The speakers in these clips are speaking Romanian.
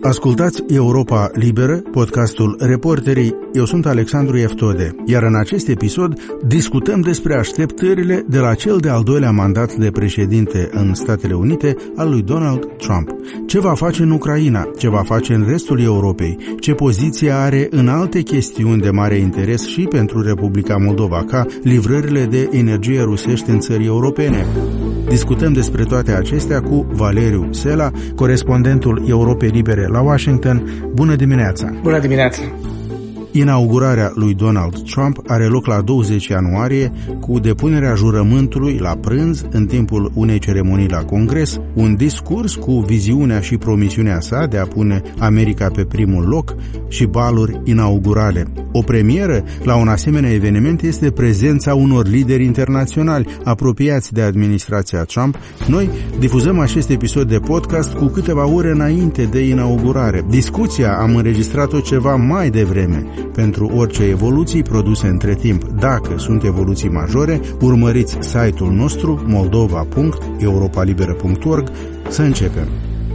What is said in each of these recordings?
Ascultați Europa Liberă, podcastul Reporterii. Eu sunt Alexandru Eftode, iar în acest episod discutăm despre așteptările de la cel de-al doilea mandat de președinte în Statele Unite al lui Donald Trump. Ce va face în Ucraina? Ce va face în restul Europei? Ce poziție are în alte chestiuni de mare interes și pentru Republica Moldova, ca livrările de energie rusești în țări europene? Discutăm despre toate acestea cu Valeriu Sela, corespondentul Europei Libere la Washington. Bună dimineața! Bună dimineața! Inaugurarea lui Donald Trump are loc la 20 ianuarie cu depunerea jurământului la prânz în timpul unei ceremonii la Congres, un discurs cu viziunea și promisiunea sa de a pune America pe primul loc și baluri inaugurale. O premieră la un asemenea eveniment este prezența unor lideri internaționali apropiați de administrația Trump. Noi difuzăm acest episod de podcast cu câteva ore înainte de inaugurare. Discuția am înregistrat-o ceva mai devreme. Pentru orice evoluții produse între timp, dacă sunt evoluții majore, urmăriți site-ul nostru moldova.europalibera.org. Să începem!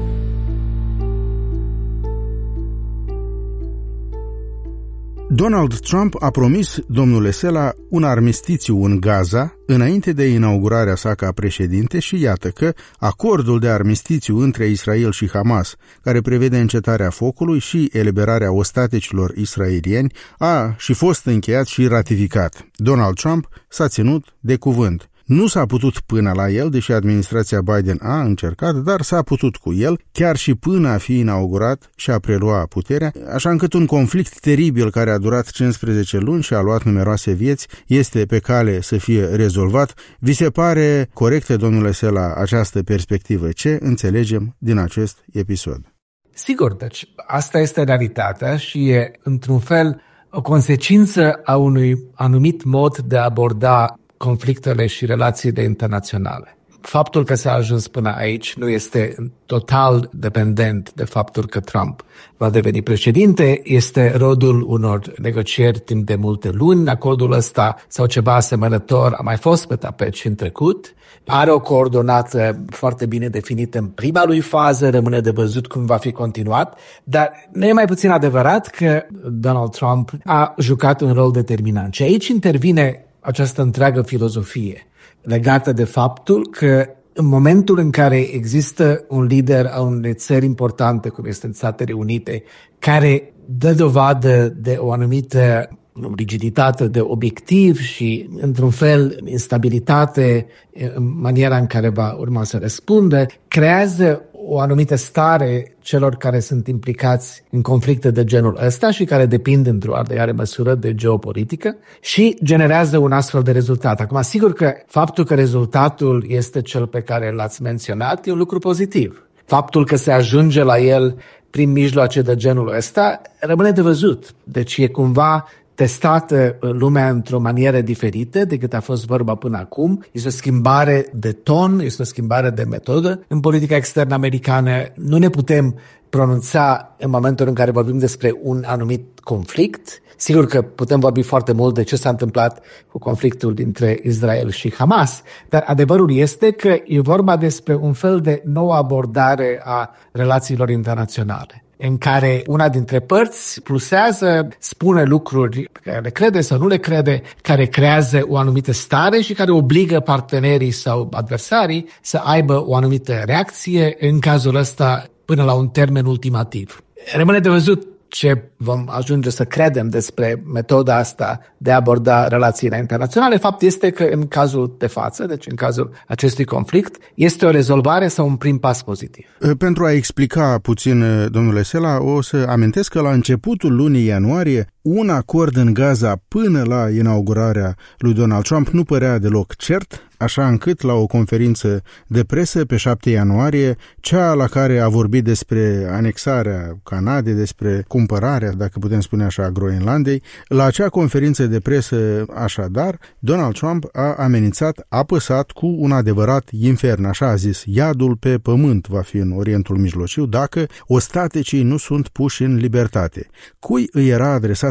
Donald Trump a promis, domnule Sela, un armistițiu în Gaza înainte de inaugurarea sa ca președinte și iată că acordul de armistițiu între Israel și Hamas, care prevede încetarea focului și eliberarea ostatecilor israelieni, a și fost încheiat și ratificat. Donald Trump s-a ținut de cuvânt. Nu s-a putut până la el, deși administrația Biden a încercat, dar s-a putut cu el, chiar și până a fi inaugurat și a prelua puterea, așa încât un conflict teribil care a durat 15 luni și a luat numeroase vieți este pe cale să fie rezolvat. Vi se pare corectă, domnule Sela, această perspectivă? Ce înțelegem din acest episod? Sigur, deci asta este realitatea și e, într-un fel, o consecință a unui anumit mod de a aborda conflictele și relațiile internaționale. Faptul că s-a ajuns până aici nu este total dependent de faptul că Trump va deveni președinte, este rodul unor negocieri timp de multe luni. Acordul ăsta sau ceva asemănător a mai fost pe tapet și în trecut. Are o coordonată foarte bine definită în prima lui fază, rămâne de văzut cum va fi continuat, dar nu e mai puțin adevărat că Donald Trump a jucat un rol determinant. Și aici intervine această întreagă filozofie legată de faptul că în momentul în care există un lider a unei țări importante, cum este în Statele Unite, care dă dovadă de o anumită rigiditate de obiectiv și, într-un fel, instabilitate în maniera în care va urma să răspundă, creează o anumită stare celor care sunt implicați în conflicte de genul ăsta și care depind într-o oarecare măsură de geopolitică și generează un astfel de rezultat. Acum, sigur că faptul că rezultatul este cel pe care l-ați menționat e un lucru pozitiv. Faptul că se ajunge la el prin mijloace de genul ăsta rămâne de văzut. Deci e cumva testată lumea într-o manieră diferită decât a fost vorba până acum. Este o schimbare de ton, este o schimbare de metodă în politica externă americană. Nu ne putem pronunța în momentul în care vorbim despre un anumit conflict. Sigur că putem vorbi foarte mult de ce s-a întâmplat cu conflictul dintre Israel și Hamas, dar adevărul este că e vorba despre un fel de nouă abordare a relațiilor internaționale, în care una dintre părți plusează, spune lucruri pe care le crede sau nu le crede, care creează o anumită stare și care obligă partenerii sau adversarii să aibă o anumită reacție, în cazul ăsta până la un termen ultimativ. Rămâne de văzut ce vom ajunge să credem despre metoda asta de a aborda relațiile internaționale. Fapt este că în cazul de față, deci în cazul acestui conflict, este o rezolvare sau un prim pas pozitiv. Pentru a explica puțin, domnule Sela, o să amintesc că la începutul lunii ianuarie un acord în Gaza până la inaugurarea lui Donald Trump nu părea deloc cert, așa încât la o conferință de presă pe 7 ianuarie, cea la care a vorbit despre anexarea Canadei, despre cumpărarea, dacă putem spune așa, a Groenlandei, la acea conferință de presă, așadar, Donald Trump a amenințat apăsat cu un adevărat infern, așa a zis, iadul pe pământ va fi în Orientul Mijlociu dacă ostatecii nu sunt puși în libertate. Cui îi era adresată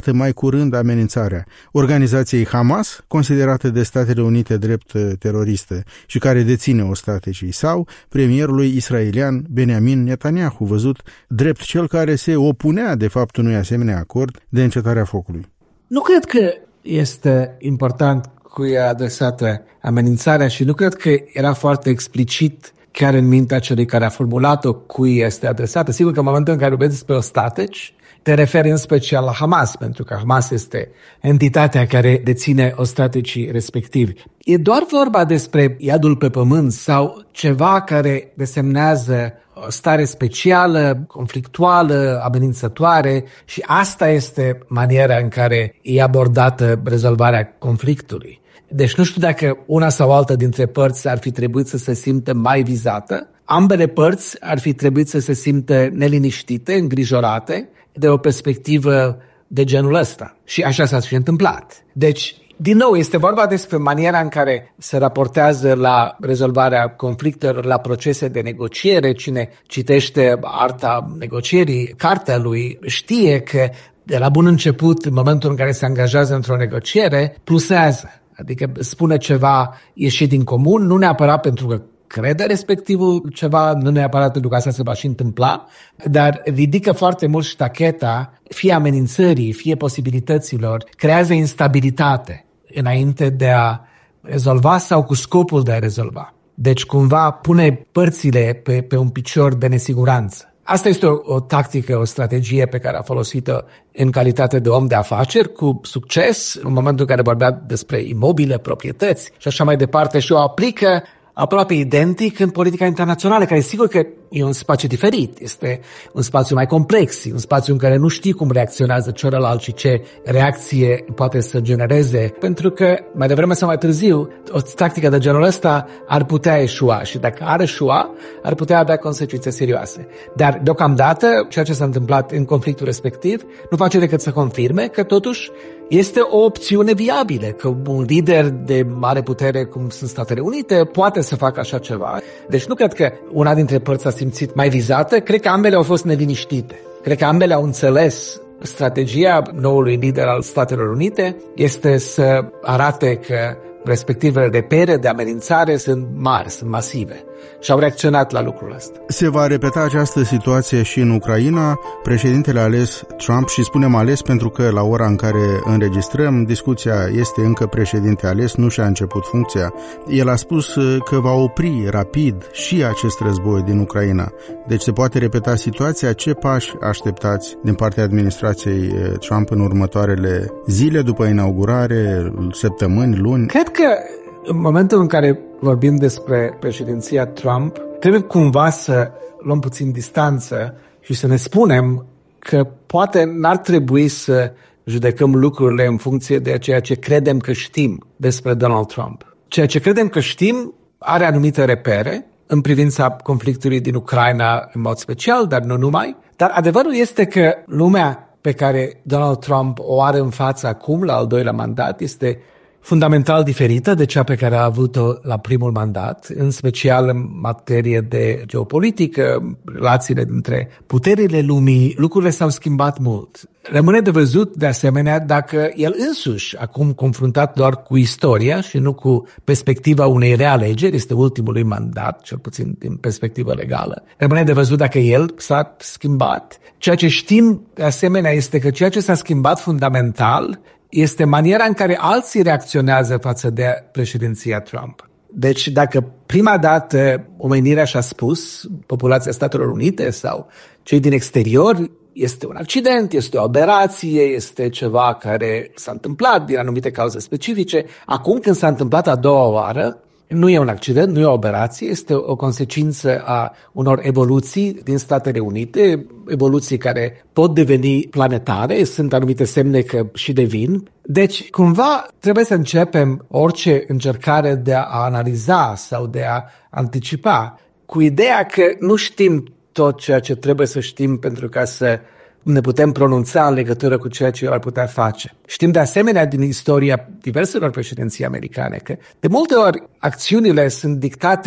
iată mai curând amenințarea organizației Hamas, considerată de Statele Unite drept teroristă și care deține ostatecii, sau premierului israelian Benjamin Netanyahu, văzut drept cel care se opunea de fapt unui asemenea acord de încetarea focului. Nu cred că este important cui e adresată amenințarea și nu cred că era foarte explicit chiar în mintea celui care a formulat-o cui este adresată. Sigur că în momentul în care vorbești despre ostateci, te referi în special la Hamas, pentru că Hamas este entitatea care deține ostatecii respectivi. E doar vorba despre iadul pe pământ sau ceva care desemnează o stare specială, conflictuală, amenințătoare și asta este maniera în care e abordată rezolvarea conflictului. Deci nu știu dacă una sau alta dintre părți ar fi trebuit să se simtă mai vizată. Ambele părți ar fi trebuit să se simtă neliniștite, îngrijorate de o perspectivă de genul ăsta. Și așa s-a și întâmplat. Deci, din nou, este vorba despre maniera în care se raportează la rezolvarea conflictelor, la procese de negociere. Cine citește arta negocierii, cartea lui, știe că de la bun început, în momentul în care se angajează într-o negociere, plusează. Adică spune ceva ieșit din comun, nu neapărat pentru că crede respectivul ceva, nu neapărat pentru că asta se va și întâmpla, dar ridică foarte mult ștacheta, fie amenințării, fie posibilităților, creează instabilitate înainte de a rezolva sau cu scopul de a rezolva. Deci cumva pune părțile pe un picior de nesiguranță. Asta este o tactică, o strategie pe care a folosit-o în calitate de om de afaceri cu succes în momentul în care vorbea despre imobile, proprietăți și așa mai departe și o aplică aproape identic în politica internațională, care sigur că e un spațiu diferit, este un spațiu mai complex, un spațiu în care nu știi cum reacționează celălalt și ce reacție poate să genereze, pentru că mai devreme sau mai târziu o tactică de genul ăsta ar putea eșua și dacă ar eșua, ar putea avea consecințe serioase. Dar deocamdată, ceea ce s-a întâmplat în conflictul respectiv nu face decât să confirme că totuși este o opțiune viabilă, că un lider de mare putere cum sunt Statele Unite poate să facă așa ceva. Deci nu cred că una dintre părți a simțit mai vizată, cred că ambele au fost neliniștite. Cred că ambele au înțeles strategia noului lider al Statelor Unite este să arate că respectivele repere de amenințare sunt mari, sunt masive. Și au reacționat la lucrul ăsta. Se va repeta această situație și în Ucraina. Președintele ales Trump, și spunem ales pentru că la ora în care înregistrăm, discuția este încă președinte ales, nu și-a început funcția. El a spus că va opri rapid și acest război din Ucraina. Deci se poate repeta situația. Ce pași așteptați din partea administrației Trump în următoarele zile după inaugurare, săptămâni, luni? Cred că în momentul în care vorbim despre președinția Trump, trebuie cumva să luăm puțin distanță și să ne spunem că poate n-ar trebui să judecăm lucrurile în funcție de ceea ce credem că știm despre Donald Trump. Ceea ce credem că știm are anumite repere în privința conflictului din Ucraina în mod special, dar nu numai. Dar adevărul este că lumea pe care Donald Trump o are în față acum, la al doilea mandat, este fundamental diferită de cea pe care a avut-o la primul mandat, în special în materie de geopolitică, relațiile dintre puterile lumii, lucrurile s-au schimbat mult. Rămâne de văzut, de asemenea, dacă el însuși, acum confruntat doar cu istoria și nu cu perspectiva unei realegeri, este ultimul lui mandat, cel puțin din perspectivă legală, rămâne de văzut dacă el s-a schimbat. Ceea ce știm, de asemenea, este că ceea ce s-a schimbat fundamental este maniera în care alții reacționează față de președinția Trump. Deci dacă prima dată omenirea și-a spus, populația Statelor Unite sau cei din exterior, este un accident, este o aberație, este ceva care s-a întâmplat din anumite cauze specifice, acum când s-a întâmplat a doua oară, nu e un accident, nu e o aberație, este o consecință a unor evoluții din Statele Unite, evoluții care pot deveni planetare, sunt anumite semne că și devin. Deci, cumva, trebuie să începem orice încercare de a analiza sau de a anticipa cu ideea că nu știm tot ceea ce trebuie să știm pentru ca să ne putem pronunța în legătură cu ceea ce el ar putea face. Știm de asemenea din istoria diverselor președinții americane că de multe ori acțiunile sunt dictate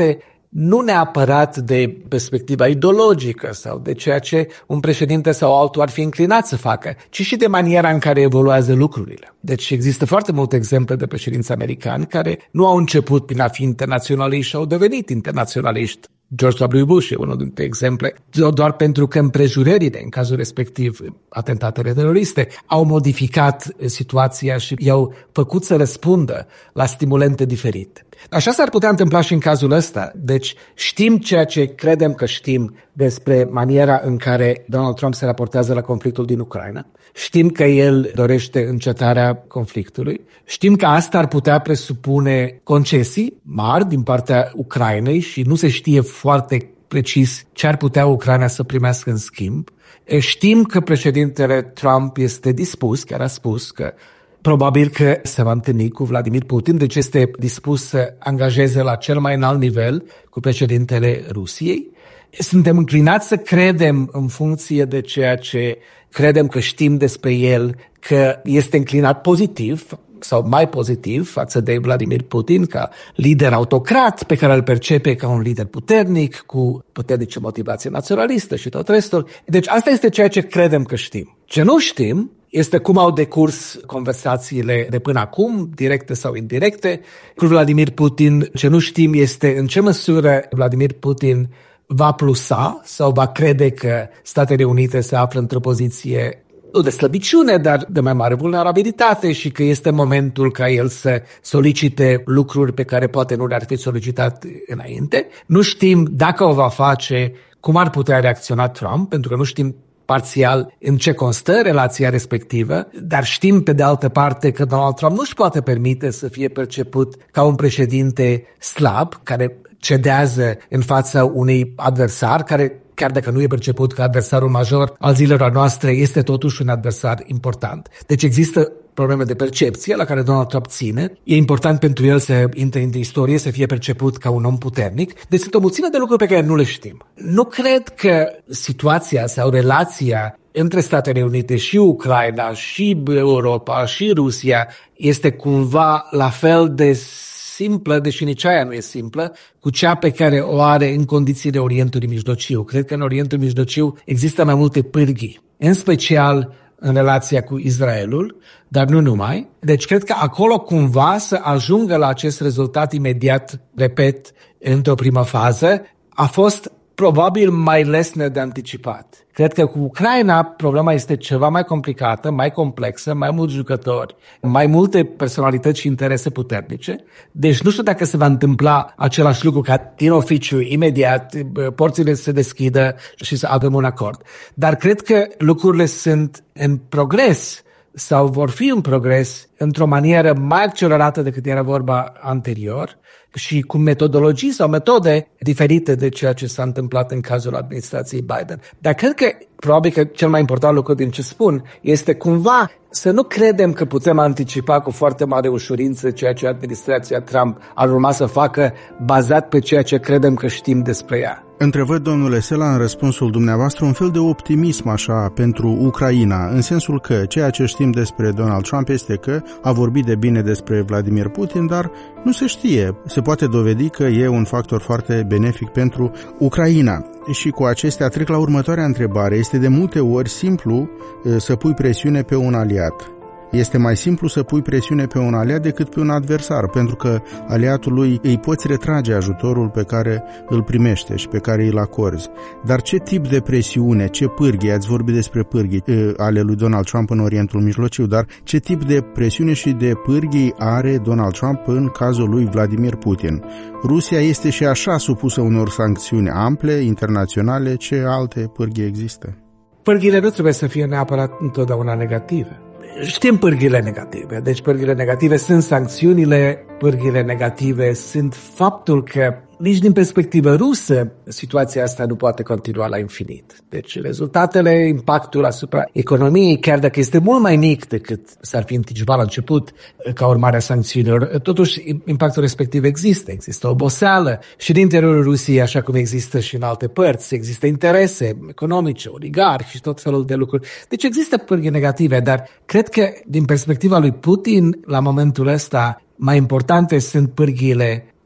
nu neapărat de perspectiva ideologică sau de ceea ce un președinte sau altul ar fi înclinat să facă, ci și de maniera în care evoluează lucrurile. Deci există foarte multe exemple de președinți americani care nu au început prin a fi internaționaliști și au devenit internaționaliști. George W. Bush e unul dintre exemple, doar pentru că împrejurările, în cazul respectiv atentatele teroriste, au modificat situația și i-au făcut să răspundă la stimulente diferite. Așa s-ar putea întâmpla și în cazul ăsta. Deci știm ceea ce credem că știm despre maniera în care Donald Trump se raportează la conflictul din Ucraina. Știm că el dorește încetarea conflictului. Știm că asta ar putea presupune concesii mari din partea Ucrainei și nu se știe foarte precis ce ar putea Ucraina să primească în schimb. Știm că președintele Trump este dispus, chiar a spus că probabil că se va întâlni cu Vladimir Putin, deci este dispus să angajeze la cel mai înalt nivel cu președintele Rusiei. Suntem înclinați să credem, în funcție de ceea ce credem că știm despre el, că este înclinat pozitiv sau mai pozitiv față de Vladimir Putin ca lider autocrat pe care îl percepe ca un lider puternic, cu puternice motivație naționalistă și tot restul. Deci asta este ceea ce credem că știm. Ce nu știm este cum au decurs conversațiile de până acum, directe sau indirecte, cu Vladimir Putin. Ce nu știm este în ce măsură Vladimir Putin va plusa sau va crede că Statele Unite se află într-o poziție nu de slăbiciune, dar de mai mare vulnerabilitate și că este momentul ca el să solicite lucruri pe care poate nu le-ar fi solicitat înainte. Nu știm dacă o va face, cum ar putea reacționa Trump, pentru că nu știm parțial în ce constă relația respectivă, dar știm pe de altă parte că Donald Trump nu își poate permite să fie perceput ca un președinte slab, care cedează în fața unui adversar care, chiar dacă nu e perceput ca adversarul major al zilelor noastre, este totuși un adversar important. Deci există probleme de percepție la care Donald Trump ține. E important pentru el să intre în istorie, să fie perceput ca un om puternic. Deci sunt o mulțime de lucruri pe care nu le știm. Nu cred că situația sau relația între Statele Unite și Ucraina și Europa și Rusia este cumva la fel de simplă, deși nici aia nu e simplă, cu cea pe care o are în condițiile Orientului Mijlociu. Cred că în Orientul Mijlociu există mai multe pârghii, în special în relația cu Israelul, dar nu numai. Deci cred că acolo cumva să ajungă la acest rezultat imediat, repet, într-o primă fază, a fost probabil mai lesne de anticipat. Cred că cu Ucraina problema este ceva mai complicată, mai complexă, mai mulți jucători, mai multe personalități și interese puternice. Deci nu știu dacă se va întâmpla același lucru ca din oficiu, imediat, porțile se deschidă și să avem un acord. Dar cred că lucrurile sunt în progres sau vor fi în progres într-o manieră mai accelerată decât era vorba anterior și cu metodologii sau metode diferite de ceea ce s-a întâmplat în cazul administrației Biden. Dar cred că probabil că cel mai important lucru din ce spun este cumva să nu credem că putem anticipa cu foarte mare ușurință ceea ce administrația Trump ar urma să facă bazat pe ceea ce credem că știm despre ea. Întrevăd, domnule Sela, în răspunsul dumneavoastră un fel de optimism așa pentru Ucraina, în sensul că ceea ce știm despre Donald Trump este că a vorbit de bine despre Vladimir Putin, dar nu se știe. Se poate dovedi că e un factor foarte benefic pentru Ucraina. Și cu acestea trec la următoarea întrebare. Este de multe ori simplu să pui presiune pe un aliat. Este mai simplu să pui presiune pe un aliat decât pe un adversar, pentru că aliatul lui îi poți retrage ajutorul pe care îl primește și pe care îl acorzi. Dar ce tip de presiune, ce pârghii, ați vorbit despre pârghii ale lui Donald Trump în Orientul Mijlociu, dar ce tip de presiune și de pârghii are Donald Trump în cazul lui Vladimir Putin? Rusia este și așa supusă unor sancțiuni ample, internaționale, ce alte pârghii există? Pârghiile nu trebuie să fie neapărat întotdeauna negative. Știm pârghile negative. Deci pârghile negative sunt sancțiunile, pârghile negative sunt faptul că nici din perspectivă rusă situația asta nu poate continua la infinit. Deci rezultatele, impactul asupra economiei, chiar dacă este mult mai mic decât s-ar fi anticipat la început ca urmare a sancțiunilor, totuși impactul respectiv există. Există oboseală și din interiorul Rusiei, așa cum există și în alte părți. Există interese economice, oligarhi și tot felul de lucruri. Deci există pârghii negative, dar cred că din perspectiva lui Putin, la momentul ăsta, mai importante sunt pârghiile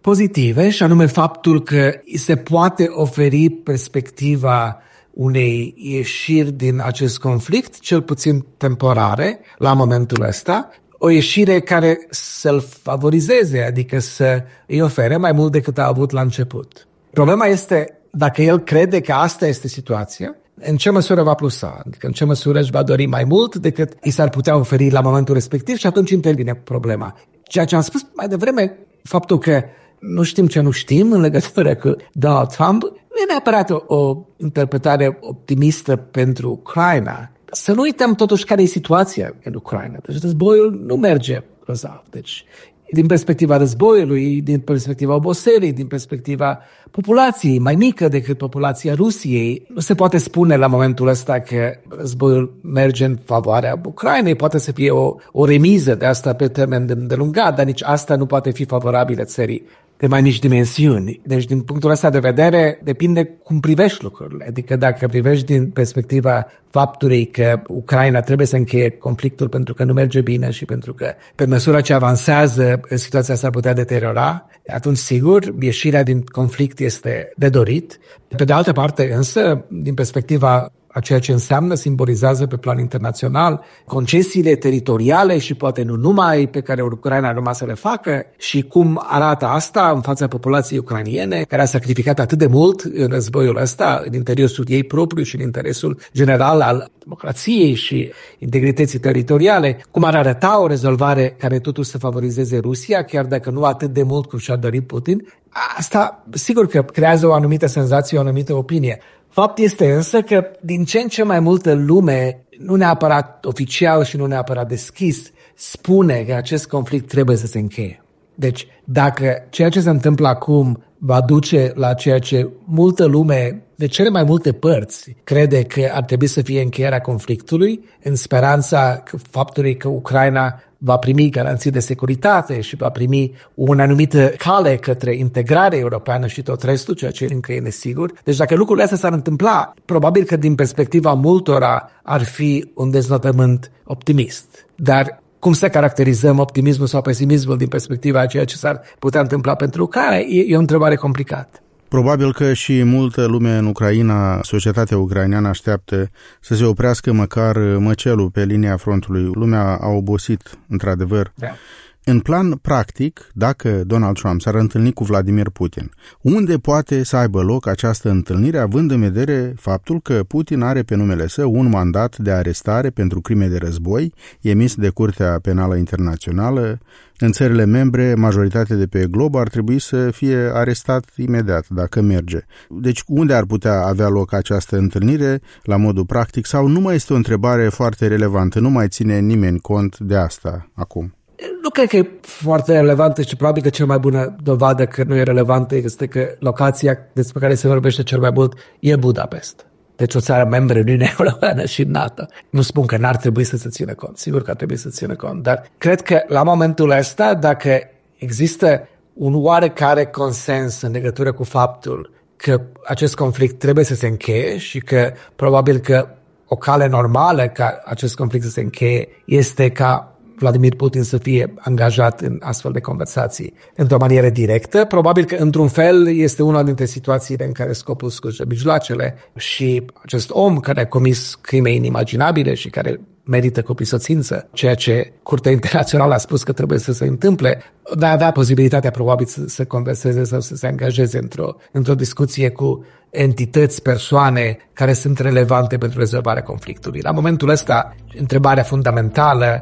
pozitive, și anume faptul că se poate oferi perspectiva unei ieșiri din acest conflict, cel puțin temporare, la momentul ăsta, o ieșire care să-l favorizeze, adică să îi ofere mai mult decât a avut la început. Problema este dacă el crede că asta este situația, în ce măsură va plusa, adică în ce măsură își va dori mai mult decât i s-ar putea oferi la momentul respectiv și atunci intervine problema. Ceea ce am spus mai devreme, faptul că nu știm ce nu știm în legătură cu Donald Trump, nu e neapărat o interpretare optimistă pentru Ucraina. Să nu uităm totuși care e situația în Ucraina. Deci războiul nu merge grozav. Deci, din perspectiva războiului, din perspectiva oboselii, din perspectiva populației mai mică decât populația Rusiei, nu se poate spune la momentul ăsta că războiul merge în favoarea Ucrainei. Poate să fie o remiză de asta pe termen îndelungat, dar nici asta nu poate fi favorabilă țării de mai mici dimensiuni. Deci, din punctul ăsta de vedere, depinde cum privești lucrurile. Adică dacă privești din perspectiva faptului că Ucraina trebuie să încheie conflictul pentru că nu merge bine și pentru că pe măsură ce avansează situația s-ar putea deteriora, atunci sigur ieșirea din conflict este de dorit. Pe de altă parte însă, din perspectiva a ceea ce înseamnă, simbolizează pe plan internațional concesiile teritoriale și poate nu numai pe care Ucraina a rămas să le facă și cum arată asta în fața populației ucrainiene care a sacrificat atât de mult în războiul ăsta, în interesul ei propriu și în interesul general al democrației și integrității teritoriale, cum ar arăta o rezolvare care totuși să favorizeze Rusia, chiar dacă nu atât de mult cum și-a dorit Putin. Asta sigur că creează o anumită senzație, o anumită opinie. Fapt este însă că din ce în ce mai multă lume, nu neapărat oficial și nu neapărat deschis, spune că acest conflict trebuie să se încheie. Deci, dacă ceea ce se întâmplă acum va duce la ceea ce multă lume, de cele mai multe părți, crede că ar trebui să fie încheierea conflictului, în speranța faptului că Ucraina va primi garanții de securitate și va primi o anumită cale către integrare europeană și tot restul, ceea ce încă e nesigur. Deci dacă lucrurile astea s-ar întâmpla, probabil că din perspectiva multora ar fi un deznodământ optimist. Dar cum să caracterizăm optimismul sau pesimismul din perspectiva a ceea ce s-ar putea întâmpla pentru Ucraina e o întrebare complicată. Probabil că și multă lume în Ucraina, societatea ucraineană așteaptă să se oprească măcar măcelul pe linia frontului. Lumea a obosit, într-adevăr. Da. În plan practic, dacă Donald Trump s-ar întâlni cu Vladimir Putin, unde poate să aibă loc această întâlnire, având în vedere faptul că Putin are pe numele său un mandat de arestare pentru crime de război emis de Curtea Penală Internațională? În țările membre, majoritatea de pe glob ar trebui să fie arestat imediat, dacă merge. Deci unde ar putea avea loc această întâlnire, la modul practic, sau nu mai este o întrebare foarte relevantă, nu mai ține nimeni cont de asta acum? Nu cred că e foarte relevantă și probabil că cea mai bună dovadă că nu e relevantă este că locația despre care se vorbește cel mai mult e Budapest. Deci o țară membră în Uniunea Europeană și NATO. Nu spun că n-ar trebui să se țină cont. Sigur că ar trebui să se țină cont. Dar cred că la momentul ăsta, dacă există un oarecare consens în legătură cu faptul că acest conflict trebuie să se încheie și că probabil că o cale normală ca acest conflict să se încheie este ca Vladimir Putin să fie angajat în astfel de conversații într-o manieră directă. Probabil că, într-un fel, este una dintre situațiile în care scopul scurge mijloacele și acest om care a comis crime inimaginabile și care merită cu prisosință, ceea ce Curtea Internațională a spus că trebuie să se întâmple, dar avea posibilitatea probabil să converseze sau să se angajeze într-o discuție cu entități, persoane care sunt relevante pentru rezolvarea conflictului. La momentul ăsta, întrebarea fundamentală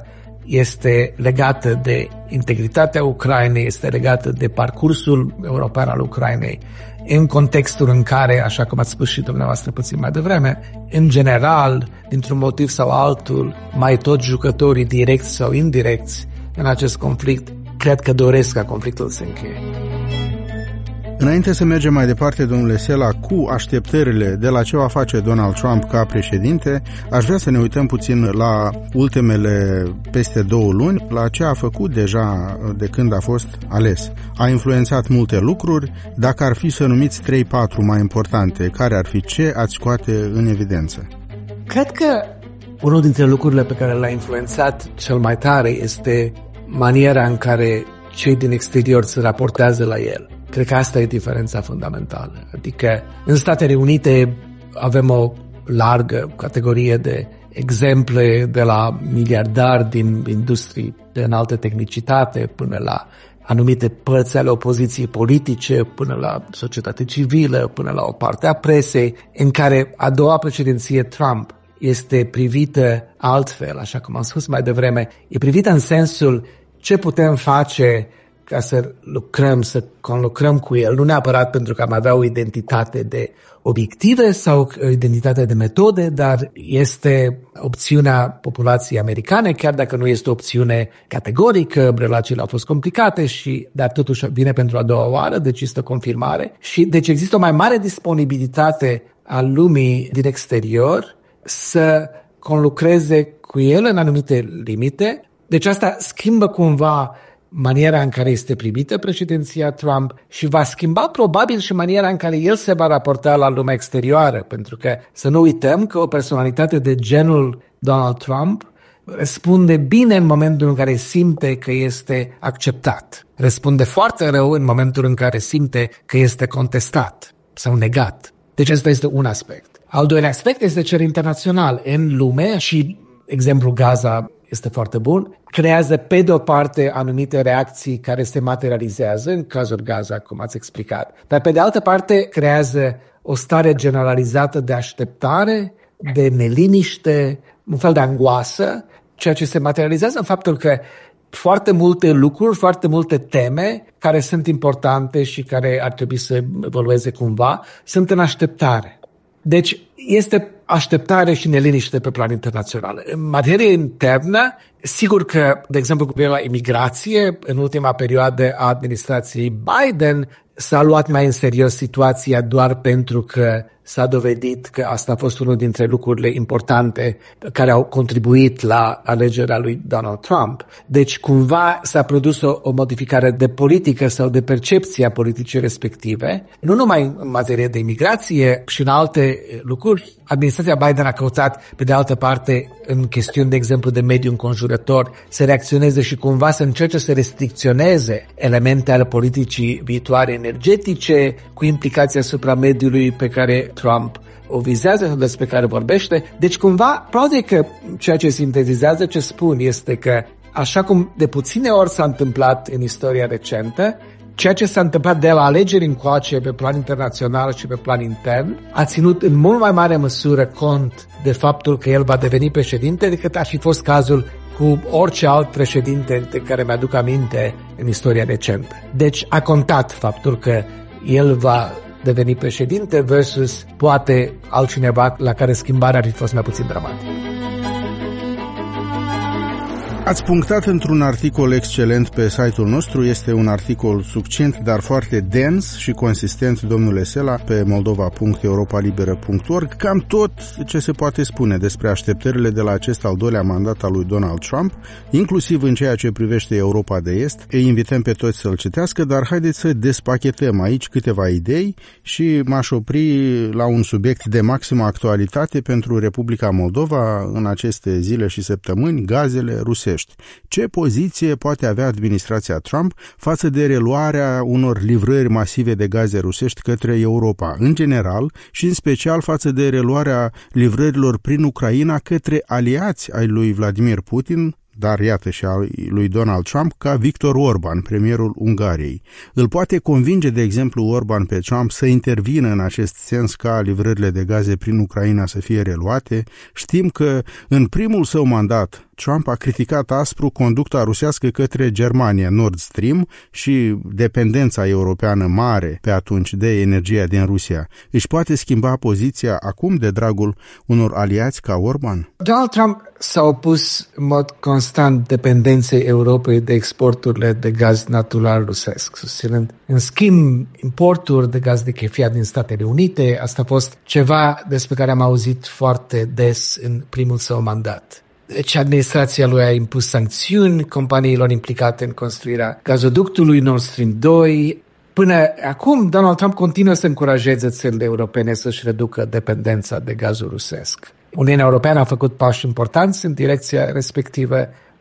este legată de integritatea Ucrainei, este legată de parcursul european al Ucrainei, în contextul în care, așa cum ați spus și dumneavoastră puțin mai devreme, în general, dintr-un motiv sau altul, mai toți jucătorii direcți sau indirecți în acest conflict, cred că doresc ca conflictul să încheie. Înainte să mergem mai departe, domnule Sela, cu așteptările de la ce va face Donald Trump ca președinte, aș vrea să ne uităm puțin la ultimele peste 2 luni, la ce a făcut deja de când a fost ales. A influențat multe lucruri. Dacă ar fi să numiți 3-4 mai importante, care ar fi, ce ați scoate în evidență? Cred că unul dintre lucrurile pe care l-a influențat cel mai tare este maniera în care cei din exterior se raportează la el. Cred că asta e diferența fundamentală. Adică în Statele Unite avem o largă categorie de exemple de la miliardari din industrii de înaltă tehnicitate până la anumite părți ale opoziției politice, până la societate civilă, până la o parte a presei, în care a doua președinție Trump este privită altfel, așa cum am spus mai devreme, e privită în sensul ce putem face ca să lucrăm, să conlucrăm cu el, nu neapărat pentru că am avea o identitate de obiective sau o identitate de metode, dar este opțiunea populației americane, chiar dacă nu este o opțiune categorică, relațiile au fost complicate, dar totuși vine pentru a doua oară, deci este o confirmare. Și deci există o mai mare disponibilitate a lumii din exterior să conlucreze cu el în anumite limite. Deci asta schimbă cumva maniera în care este primită președinția Trump și va schimba probabil și maniera în care el se va raporta la lumea exterioară, pentru că să nu uităm că o personalitate de genul Donald Trump răspunde bine în momentul în care simte că este acceptat. Răspunde foarte rău în momentul în care simte că este contestat sau negat. Deci ăsta este un aspect. Al doilea aspect este cel internațional. În lume, și exemplul Gaza este foarte bun, creează pe de o parte anumite reacții care se materializează, în cazul Gaza, cum ați explicat, dar pe de altă parte creează o stare generalizată de așteptare, de neliniște, un fel de angoasă, ceea ce se materializează în faptul că foarte multe lucruri, foarte multe teme care sunt importante și care ar trebui să evolueze cumva, sunt în așteptare. Deci este așteptare și neliniște pe plan internațional. În materie internă, sigur că, de exemplu, cu privire la imigrație, în ultima perioadă a administrației Biden s-a luat mai în serios situația doar pentru că s-a dovedit că asta a fost unul dintre lucrurile importante care au contribuit la alegerea lui Donald Trump. Deci cumva s-a produs o modificare de politică sau de percepție a politicii respective, nu numai în materie de imigrație și în alte lucruri. Administrația Biden a căutat, pe de altă parte, în chestiuni, de exemplu, de mediu înconjurător, să reacționeze și cumva să încerce să restricționeze elemente ale politicii viitoare energetice, cu implicații asupra mediului pe care Trump o vizează sau despre care vorbește. Deci cumva, probabil că ceea ce sintetizează ce spun este că, așa cum de puține ori s-a întâmplat în istoria recentă, ceea ce s-a întâmplat de la alegeri încoace pe plan internațional și pe plan intern a ținut în mult mai mare măsură cont de faptul că el va deveni președinte decât ar fi fost cazul cu orice alt președinte de care mi-aduc aminte în istoria recentă. Deci a contat faptul că el va deveni președinte versus poate altcineva la care schimbarea ar fi fost mai puțin dramatică. Ați punctat într-un articol excelent pe site-ul nostru, este un articol succint, dar foarte dens și consistent, domnule Sela, pe moldova.europalibera.org, cam tot ce se poate spune despre așteptările de la acest al doilea mandat al lui Donald Trump, inclusiv în ceea ce privește Europa de Est. Îi invităm pe toți să-l citească, dar haideți să despachetăm aici câteva idei și m-aș opri la un subiect de maximă actualitate pentru Republica Moldova în aceste zile și săptămâni, gazele rusești. Ce poziție poate avea administrația Trump față de reluarea unor livrări masive de gaze rusești către Europa, în general, și în special față de reluarea livrărilor prin Ucraina către aliați ai lui Vladimir Putin, dar iată și al lui Donald Trump, ca Viktor Orban, premierul Ungariei. Îl poate convinge, de exemplu, Orban pe Trump să intervină în acest sens ca livrările de gaze prin Ucraina să fie reluate? Știm că în primul său mandat Trump a criticat aspru conducta rusească către Germania, Nord Stream, și dependența europeană mare pe atunci de energia din Rusia. Își poate schimba poziția acum de dragul unor aliați ca Orban? Donald Trump s-a opus în mod constant dependenței Europei de exporturile de gaz natural rusesc, susținând, în schimb, importuri de gaz de chefiat din Statele Unite. Asta a fost ceva despre care am auzit foarte des în primul său mandat. Deci administrația lui a impus sancțiuni companiilor implicate în construirea gazoductului Nord Stream 2. Până acum, Donald Trump continuă să încurajeze țările europene să-și reducă dependența de gazul rusesc. Uniunea Europeană a făcut pași importanți în direcția respectivă.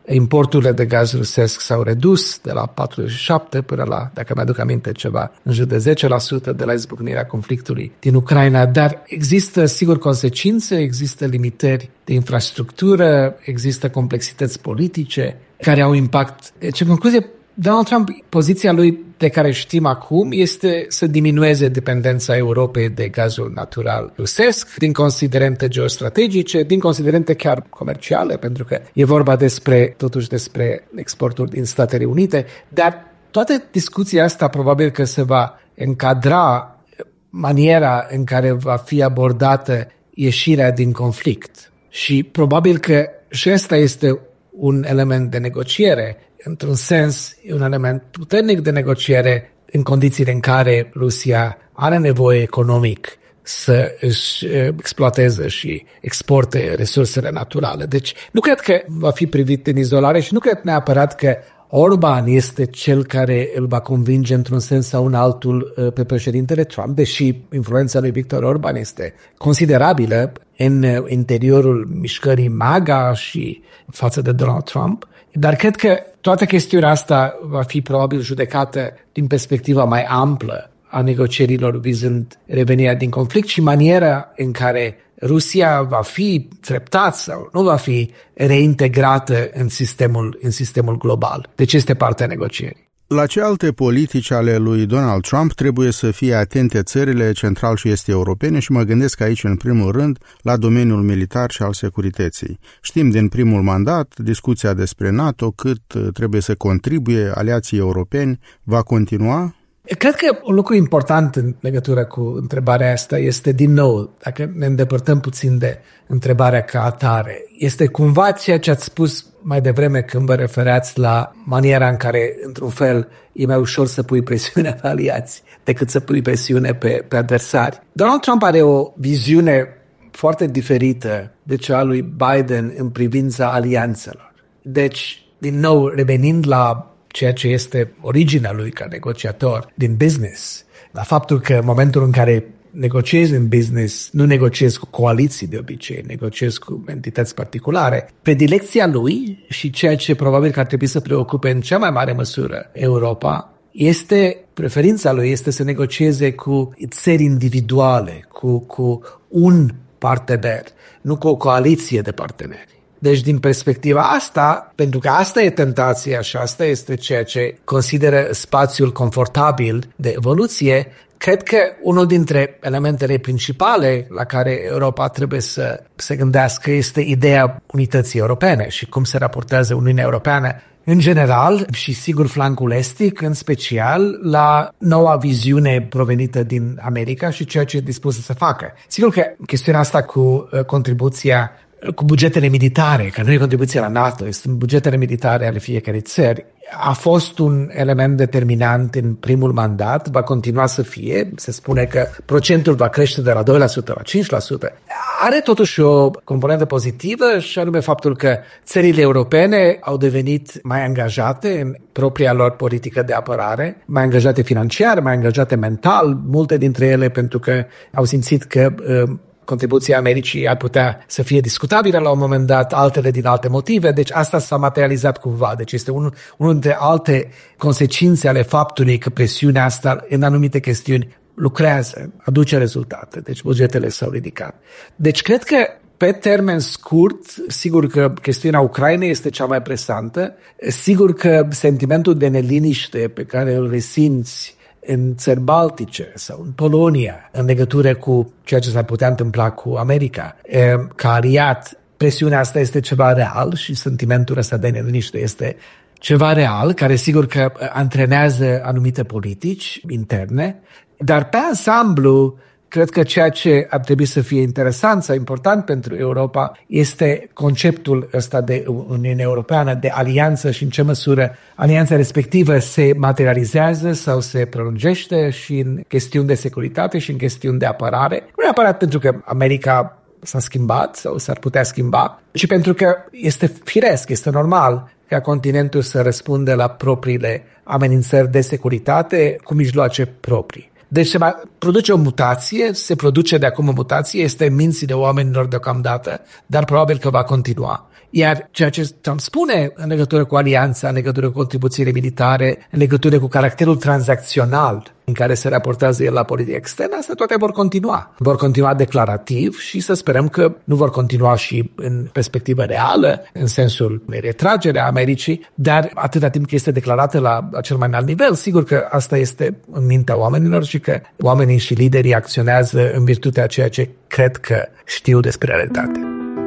importurile de gaz rusesc s-au redus de la 47 până la, dacă mi-aduc aminte, ceva în jur de 10% de la izbucnirea conflictului din Ucraina, dar există, sigur, consecințe, există limitări de infrastructură, există complexități politice care au impact. Deci, în concluzie, Donald Trump, poziția lui de care știm acum este să diminueze dependența Europei de gazul natural rusesc din considerente geostrategice, din considerente chiar comerciale, pentru că e vorba totuși despre exporturi din Statele Unite, dar toată discuția asta probabil că se va încadra maniera în care va fi abordată ieșirea din conflict. Și probabil că și ăsta este un element de negociere. Într-un sens, e un element puternic de negociere în condițiile în care Rusia are nevoie economic să își exploateze și exporte resursele naturale. Deci nu cred că va fi privit în izolare și nu cred neapărat că Orban este cel care îl va convinge într-un sens sau în altul pe președintele Trump, deși influența lui Viktor Orban este considerabilă în interiorul mișcării MAGA și față de Donald Trump. Dar cred că toată chestiunea asta va fi probabil judecată din perspectiva mai amplă a negocierilor vizând revenirea din conflict și maniera în care Rusia va fi treptat sau nu va fi reintegrată în sistemul global. Deci este partea negocierii. La ce alte politici ale lui Donald Trump trebuie să fie atente țările central și est europene și mă gândesc aici în primul rând la domeniul militar și al securității. Știm din primul mandat discuția despre NATO, cât trebuie să contribuie aliații europeni, va continua? Cred că un lucru important în legătură cu întrebarea asta este, din nou, dacă ne îndepărtăm puțin de întrebarea ca atare, este cumva ceea ce ați spus mai devreme când vă refereați la maniera în care, într-un fel, e mai ușor să pui presiune pe aliați decât să pui presiune pe adversari. Donald Trump are o viziune foarte diferită de cea a lui Biden în privința alianțelor. Deci, din nou, revenind la ceea ce este originea lui ca negociator din business, la faptul că în momentul în care negociezi în business, nu negociezi cu coaliții de obicei, negociezi cu entități particulare. Predilecția lui și ceea ce probabil că ar trebui să preocupe în cea mai mare măsură Europa, preferința lui este să negocieze cu țări individuale, cu un partener, nu cu o coaliție de parteneri. Deci, din perspectiva asta, pentru că asta e tentația și asta este ceea ce consideră spațiul confortabil de evoluție, cred că unul dintre elementele principale la care Europa trebuie să se gândească este ideea unității europene și cum se raportează Uniunea Europeană în general și, sigur, flancul estic, în special, la noua viziune provenită din America și ceea ce e dispus să se facă. Sigur că chestiunea asta cu contribuția cu bugetele militare, că nu e contribuția la NATO, sunt bugetele militare ale fiecărei țări, a fost un element determinant în primul mandat, va continua să fie, se spune că procentul va crește de la 2% la 5%. Are totuși o componentă pozitivă și anume faptul că țările europene au devenit mai angajate în propria lor politică de apărare, mai angajate financiar, mai angajate mental, multe dintre ele pentru că au simțit că contribuția Americii ar putea să fie discutabilă la un moment dat, altele din alte motive, deci asta s-a materializat cumva. Deci este unul dintre alte consecințe ale faptului că presiunea asta în anumite chestiuni lucrează, aduce rezultate, deci bugetele s-au ridicat. Deci cred că pe termen scurt, sigur că chestiunea Ucrainei este cea mai presantă, sigur că sentimentul de neliniște pe care îl resimți în țări baltice sau în Polonia, în legătură cu ceea ce s-ar putea întâmpla cu America, ca aliat, presiunea asta este ceva real și sentimentul ăsta de neliniște este ceva real, care sigur că antrenează anumite politici interne, dar pe ansamblu, cred că ceea ce ar trebui să fie interesant sau important pentru Europa este conceptul ăsta de Uniune Europeană, de alianță și în ce măsură alianța respectivă se materializează sau se prelungește și în chestiuni de securitate și în chestiuni de apărare. Nu neapărat pentru că America s-a schimbat sau s-ar putea schimba, ci pentru că este firesc, este normal ca continentul să răspundă la propriile amenințări de securitate cu mijloace proprii. Deci se produce o mutație, se produce de acum o mutație, este în mințile oamenilor deocamdată, dar probabil că va continua. Iar ceea ce Trump spune în legătură cu alianța, în legătură cu contribuțiile militare, în legătură cu caracterul tranzacțional în care se raportează el la politica externă, astea toate vor continua. Vor continua declarativ și să sperăm că nu vor continua și în perspectivă reală, în sensul de retragere a Americii, dar atâta timp că este declarată la cel mai înalt nivel, sigur că asta este în mintea oamenilor și că oamenii și liderii acționează în virtutea ceea ce cred că știu despre realitate.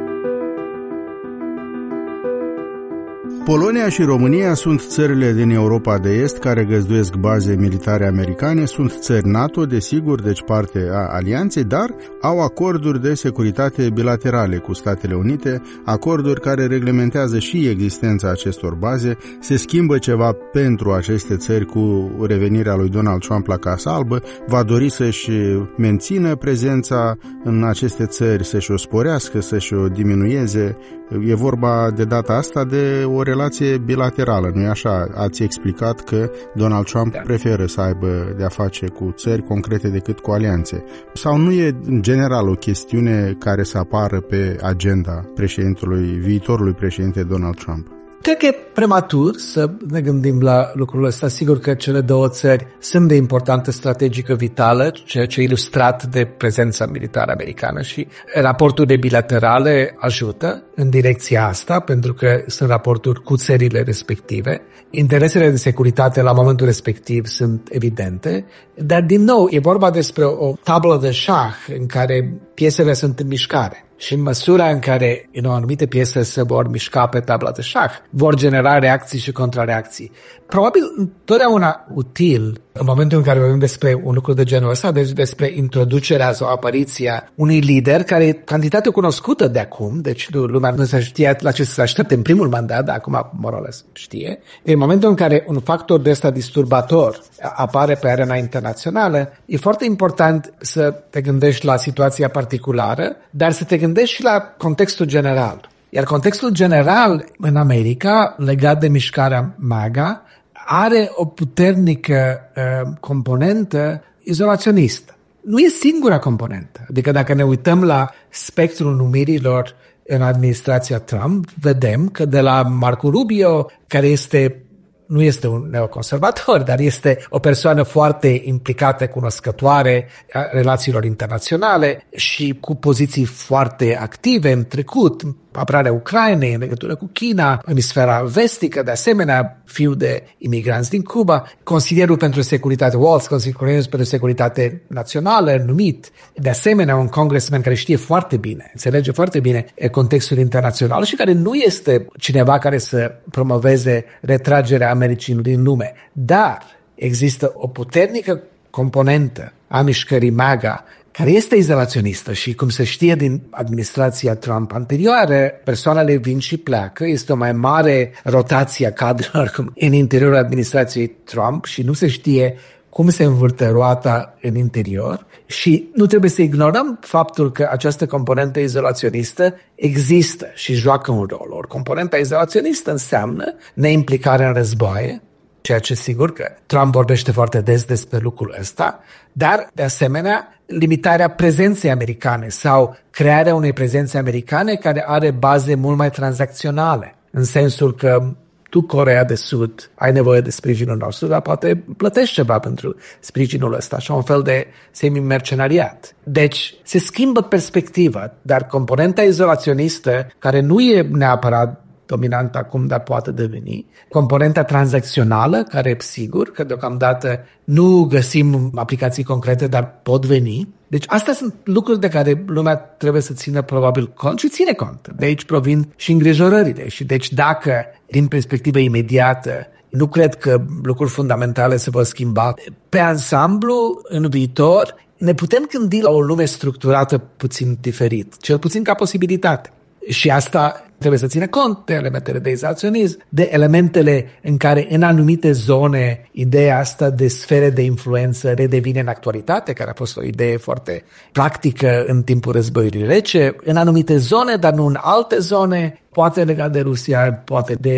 Polonia și România sunt țările din Europa de Est care găzduiesc baze militare americane, sunt țări NATO, desigur, deci parte a alianței, dar au acorduri de securitate bilaterale cu Statele Unite, acorduri care reglementează și existența acestor baze. Se schimbă ceva pentru aceste țări cu revenirea lui Donald Trump la Casa Albă, va dori să-și mențină prezența în aceste țări, să-și o sporească, să-și o diminueze. E vorba de data asta de o relație bilaterală, nu-i așa? Ați explicat că Donald Trump preferă să aibă de-a face cu țări concrete decât cu alianțe. Sau nu e în general o chestiune care să apară pe agenda viitorului președinte Donald Trump? Cred că e prematur să ne gândim la lucrul ăsta. Sigur că cele două țări sunt de importanță strategică vitală, ceea ce e ilustrat de prezența militară americană și raporturile bilaterale ajută în direcția asta, pentru că sunt raporturi cu țările respective. Interesele de securitate la momentul respectiv sunt evidente, dar din nou e vorba despre o tablă de șah în care piesele sunt în mișcare. Și în măsura în care anumite piese se vor mișca pe tabla de șah, vor genera reacții și contrareacții. Probabil întotdeauna util, în momentul în care vorbim despre un lucru de genul ăsta, deci despre introducerea sau apariția unui lider care e candidatul cunoscută de acum, deci lumea nu se știe la ce se aștepte în primul mandat, dar acum Morales știe. În momentul în care un factor de ăsta disturbator apare pe arena internațională, e foarte important să te gândești la situația particulară, dar să te gândești și la contextul general. Iar contextul general în America, legat de mișcarea MAGA, are o puternică componentă izolaționistă. Nu e singura componentă. Adică dacă ne uităm la spectrul numirilor în administrația Trump, vedem că de la Marco Rubio, care nu este un neoconservator, dar este o persoană foarte implicată, cunoscătoare a relațiilor internaționale și cu poziții foarte active în trecut, apărarea Ucrainei, în legătură cu China, emisfera vestică, de asemenea, fiu de imigranți din Cuba, consilierul pentru securitate Waltz, consilierul pentru securitate națională, numit, de asemenea, un congressman care știe foarte bine, înțelege foarte bine contextul internațional și care nu este cineva care să promoveze retragerea Americii din lume. Dar există o puternică componentă a mișcării MAGA care este izolaționistă și, cum se știe din administrația Trump anterioară, persoanele vin și pleacă, este o mai mare rotație a cadrelor în interiorul administrației Trump și nu se știe cum se învârte roata în interior și nu trebuie să ignorăm faptul că această componentă izolaționistă există și joacă un rol. Ori componenta izolaționistă înseamnă neimplicarea în războaie, ceea ce sigur că Trump vorbește foarte des despre lucrul ăsta, dar, de asemenea, limitarea prezenței americane sau crearea unei prezențe americane care are baze mult mai tranzacționale, în sensul că tu, Coreea de Sud, ai nevoie de sprijinul nostru, dar poate plătești ceva pentru sprijinul ăsta, așa un fel de semi-mercenariat. Deci, se schimbă perspectiva, dar componenta izolaționistă, care nu e neapărat dominant acum, dar poate deveni. Componenta tranzacțională, care, sigur, că deocamdată nu găsim aplicații concrete, dar pot veni. Deci astea sunt lucruri de care lumea trebuie să țină probabil cont și ține cont. De aici provin și îngrijorările. Și deci dacă, din perspectivă imediată, nu cred că lucruri fundamentale se vor schimba, pe ansamblu, în viitor, ne putem gândi la o lume structurată puțin diferit, cel puțin ca posibilitate. Și asta trebuie să ține cont de elementele de izolaționism, de elementele în care în anumite zone ideea asta de sfere de influență redevine în actualitate, care a fost o idee foarte practică în timpul războiului rece, în anumite zone, dar nu în alte zone, poate legat de Rusia, poate de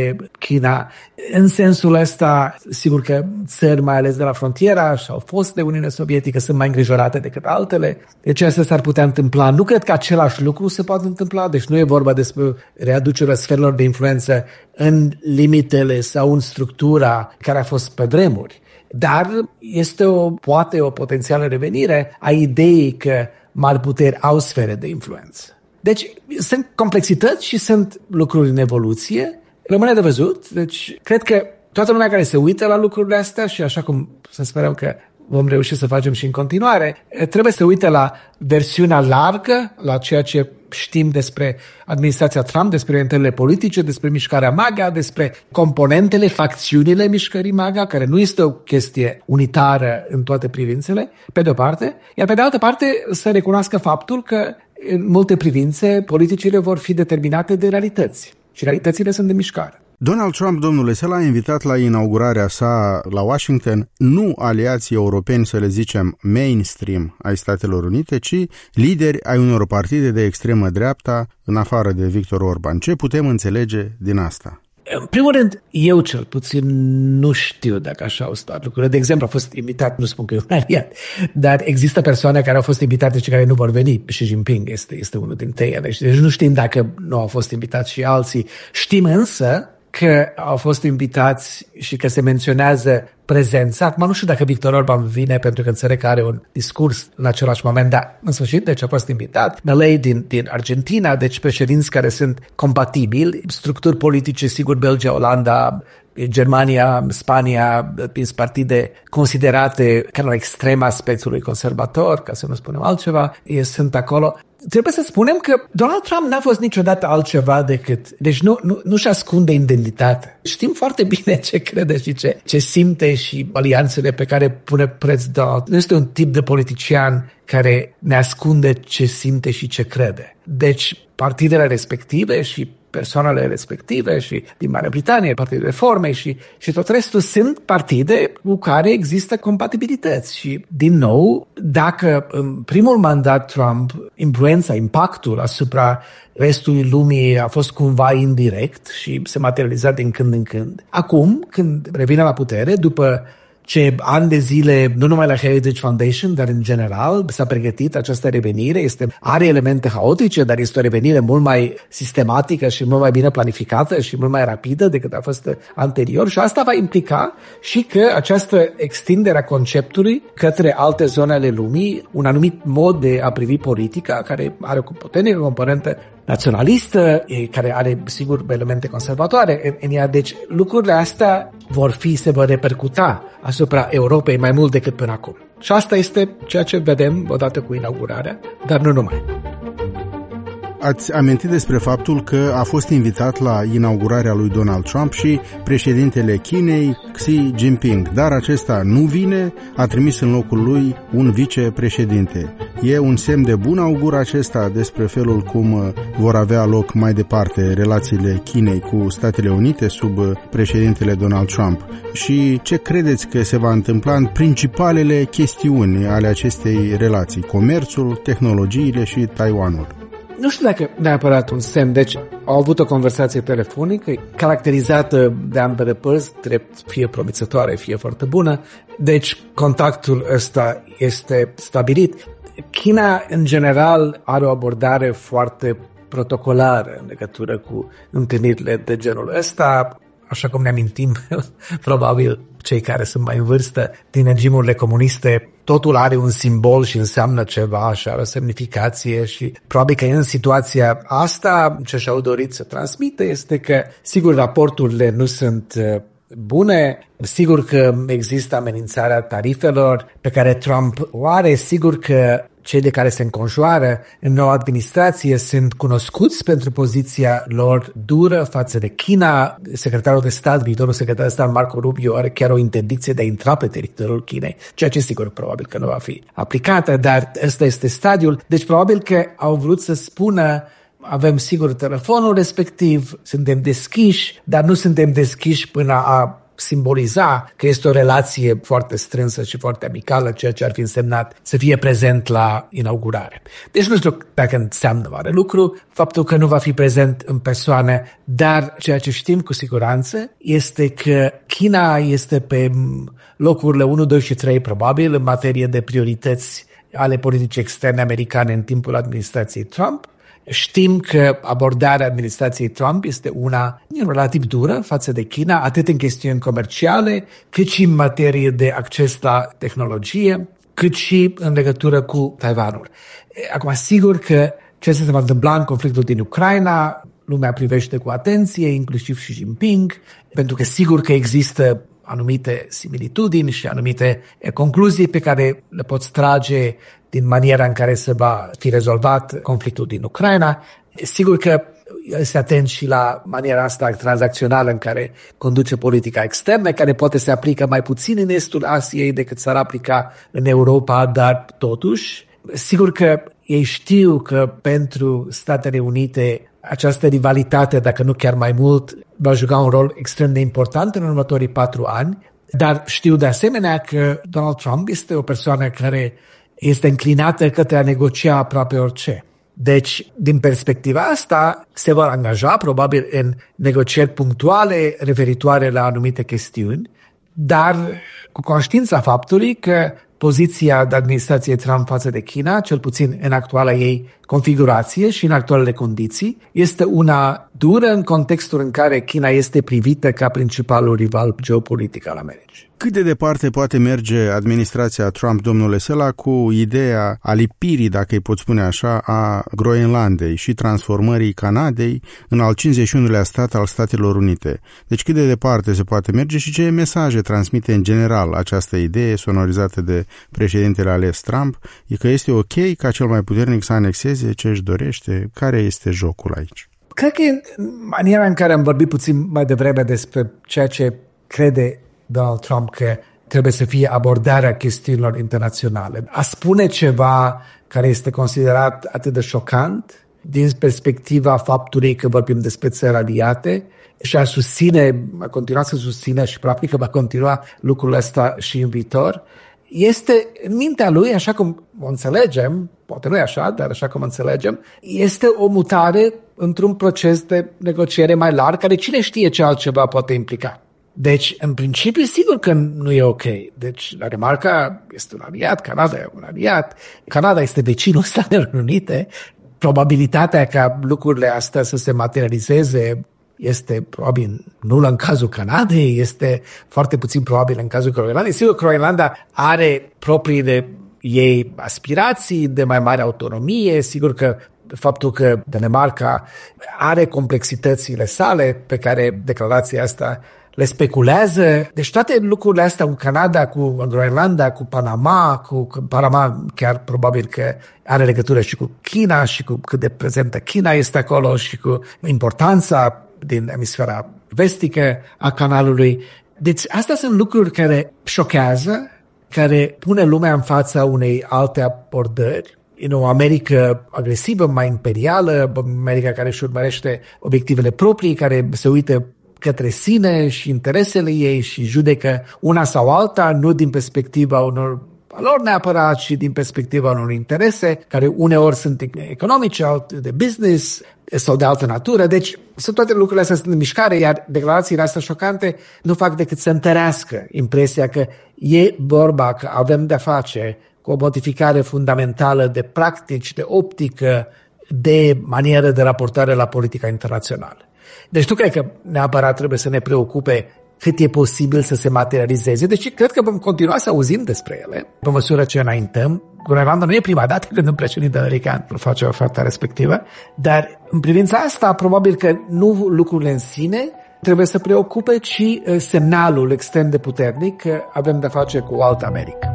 China. În sensul ăsta, sigur că țări, mai ales de la frontiera, și-au fost de Uniunea Sovietică, sunt mai îngrijorate decât altele. Deci asta s-ar putea întâmpla. Nu cred că același lucru se poate întâmpla, deci nu e vorba despre readucerea sferelor de influență în limitele sau în structura care a fost pe vremuri. Dar este poate o potențială revenire a ideii că mari puteri au sfere de influență. Deci sunt complexități și sunt lucruri în evoluție. Rămâne de văzut. Deci cred că toată lumea care se uită la lucrurile astea și așa cum să sperăm că vom reuși să facem și în continuare, trebuie să uite la versiunea largă, la ceea ce știm despre administrația Trump, despre orientările politice, despre mișcarea MAGA, despre componentele, facțiunile mișcării MAGA, care nu este o chestie unitară în toate privințele, pe de o parte, iar pe de altă parte să recunoască faptul că în multe privințe politicile vor fi determinate de realități și realitățile sunt de mișcare. Donald Trump, domnule Sela, a invitat la inaugurarea sa la Washington nu aliații europeni, să le zicem mainstream ai Statelor Unite, ci lideri ai unor partide de extremă dreapta, în afară de Viktor Orban. Ce putem înțelege din asta? În primul rând, eu cel puțin nu știu dacă așa au stat lucrurile. De exemplu, a fost invitat, nu spun că e un aliat, dar există persoane care au fost invitate și care nu vor veni. Xi Jinping este unul dintre ei. Deci nu știm dacă nu au fost invitați și alții. Știm însă că au fost invitați și că se menționează prezența. Acum nu știu dacă Viktor Orban vine pentru că înțeleg că are un discurs în același moment, dar în sfârșit, deci a fost invitat. Milei din Argentina, deci președinți care sunt compatibili, structuri politice, sigur, Belgia, Olanda, Germania, Spania, partide considerate ca la extrema spectrului conservator, ca să nu spunem altceva, sunt acolo. Trebuie să spunem că Donald Trump n-a fost niciodată altceva decât... Deci nu-și ascunde identitatea. Știm foarte bine ce crede și ce simte și alianțele pe care pune preț Donald. Nu este un tip de politician care ne ascunde ce simte și ce crede. Deci partidele respective și persoanele respective și din Marea Britanie, Partidul Reformei și tot restul sunt partide cu care există compatibilități. Și, din nou, dacă în primul mandat Trump influența, impactul asupra restului lumii a fost cumva indirect și se materializa din când în când, acum, când revine la putere, după ce ani de zile, nu numai la Heritage Foundation, dar în general s-a pregătit această revenire, are elemente haotice, dar este o revenire mult mai sistematică și mult mai bine planificată și mult mai rapidă decât a fost anterior și asta va implica și că această extindere a conceptului către alte zone ale lumii, un anumit mod de a privi politica, care are o puternică componentă naționalistă, care are, sigur, elemente conservatoare în ea. Deci, lucrurile astea se vor repercuta asupra Europei mai mult decât până acum. Și asta este ceea ce vedem odată cu inaugurarea, dar nu numai. Ați amintit despre faptul că a fost invitat la inaugurarea lui Donald Trump și președintele Chinei, Xi Jinping, dar acesta nu vine, a trimis în locul lui un vicepreședinte. E un semn de bun augur acesta despre felul cum vor avea loc mai departe relațiile Chinei cu Statele Unite sub președintele Donald Trump? Și ce credeți că se va întâmpla în principalele chestiuni ale acestei relații, comerțul, tehnologiile și Taiwanul? Nu știu dacă neapărat un semn. Deci au avut o conversație telefonică caracterizată de ambele părți, drept fie promițătoare, fie foarte bună. Deci contactul ăsta este stabilit. China, în general, are o abordare foarte protocolară în legătură cu întâlnirile de genul ăsta. Așa cum ne amintim, probabil cei care sunt mai în vârstă, din regimurile comuniste, totul are un simbol și înseamnă ceva și are o semnificație și probabil că în situația asta ce și-au dorit să transmită este că, sigur, raporturile nu sunt bune, sigur că există amenințarea tarifelor pe care Trump o are, sigur că cei de care se înconjoară în noua administrație sunt cunoscuți pentru poziția lor dură față de China. Secretarul de stat, viitorul secretar de stat Marco Rubio are chiar o interdicție de a intra pe teritoriul Chinei, ceea ce sigur probabil că nu va fi aplicată, dar ăsta este stadiul. Deci probabil că au vrut să spună avem sigur telefonul respectiv, suntem deschiși, dar nu suntem deschiși până a simboliza că este o relație foarte strânsă și foarte amicală, ceea ce ar fi însemnat să fie prezent la inaugurare. Deci nu știu dacă înseamnă mare lucru faptul că nu va fi prezent în persoană, dar ceea ce știm cu siguranță este că China este pe locurile 1, 2 și 3 probabil în materie de priorități ale politicii externe americane în timpul administrației Trump. Știm că abordarea administrației Trump este una relativ dură față de China, atât în chestiuni comerciale, cât și în materie de acces la tehnologie, cât și în legătură cu Taiwanul. Acum, sigur că ce se va întâmpla în conflictul din Ucraina, lumea privește cu atenție, inclusiv Xi Jinping, pentru că sigur că există anumite similitudini și anumite concluzii pe care le poți trage din maniera în care se va fi rezolvat conflictul din Ucraina. Sigur că este atent și la maniera asta tranzacțională în care conduce politica externă, care poate se aplică mai puțin în estul Asiei decât s-ar aplica în Europa, dar totuși, sigur că ei știu că pentru Statele Unite această rivalitate, dacă nu chiar mai mult, va juca un rol extrem de important în următorii 4 ani, dar știu de asemenea că Donald Trump este o persoană care este înclinată către a negocia aproape orice. Deci, din perspectiva asta, se va angaja probabil în negocieri punctuale referitoare la anumite chestiuni, dar cu conștiința faptului că poziția de administrație Trump față de China, cel puțin în actuala ei configurație și în actualele condiții, este una dură în contextul în care China este privită ca principalul rival geopolitic al Americii. Cât de departe poate merge administrația Trump, domnule Sela, cu ideea alipirii, dacă îi pot spune așa, a Groenlandei și transformării Canadei în al 51-lea stat al Statelor Unite? Deci cât de departe se poate merge și ce mesaje transmite în general această idee sonorizată de președintele ales Trump? E că este ok ca cel mai puternic să anexeze ce își dorește? Care este jocul aici? Cred că maniera în care am vorbit puțin mai devreme despre ceea ce crede Donald Trump că trebuie să fie abordarea chestiunilor internaționale. A spune ceva care este considerat atât de șocant din perspectiva faptului că vorbim despre țări aliate și a continua să susține și practic va continua lucrul ăsta și în viitor, este în mintea lui, așa cum o înțelegem, poate nu e așa, dar așa cum înțelegem, este o mutare într-un proces de negociere mai larg, care cine știe ce altceva poate implica. Deci, în principiu, sigur că nu e ok. Deci, Danemarca este un aliat, Canada e un aliat, Canada este vecinul Statelor Unite, probabilitatea ca lucrurile astea să se materializeze este probabil nulă în cazul Canadei, este foarte puțin probabil în cazul Groenlandei. Sigur, Groenlanda are propriile ei aspirații de mai mare autonomie, sigur că faptul că Danemarca are complexitățile sale pe care declarația asta le speculează. Deci toate lucrurile astea cu Canada, cu Groenlanda, cu Panama chiar probabil că are legătură și cu China și cu cât de prezentă China este acolo și cu importanța din emisfera vestică a canalului. Deci astea sunt lucruri care șochează, care pune lumea în fața unei alte abordări. În o Americă agresivă, mai imperială, America care își urmărește obiectivele proprii, care se uită către sine și interesele ei și judecă una sau alta, nu din perspectiva unor valori neapărat, ci din perspectiva unor interese, care uneori sunt economice, altele de business sau de altă natură. Deci sunt toate lucrurile astea sunt în mișcare, iar declarațiile astea șocante nu fac decât să întărească impresia că e vorba că avem de-a face cu o modificare fundamentală de practici, de optică, de manieră de raportare la politica internațională. Deci nu cred că neapărat trebuie să ne preocupe cât e posibil să se materializeze, deci cred că vom continua să auzim despre ele pe măsură ce înaintăm. Groenlanda nu e prima dată când un președinte american face oferta respectivă, dar în privința asta probabil că nu lucrurile în sine trebuie să preocupe, ci semnalul extrem de puternic că avem de face cu o altă Americă.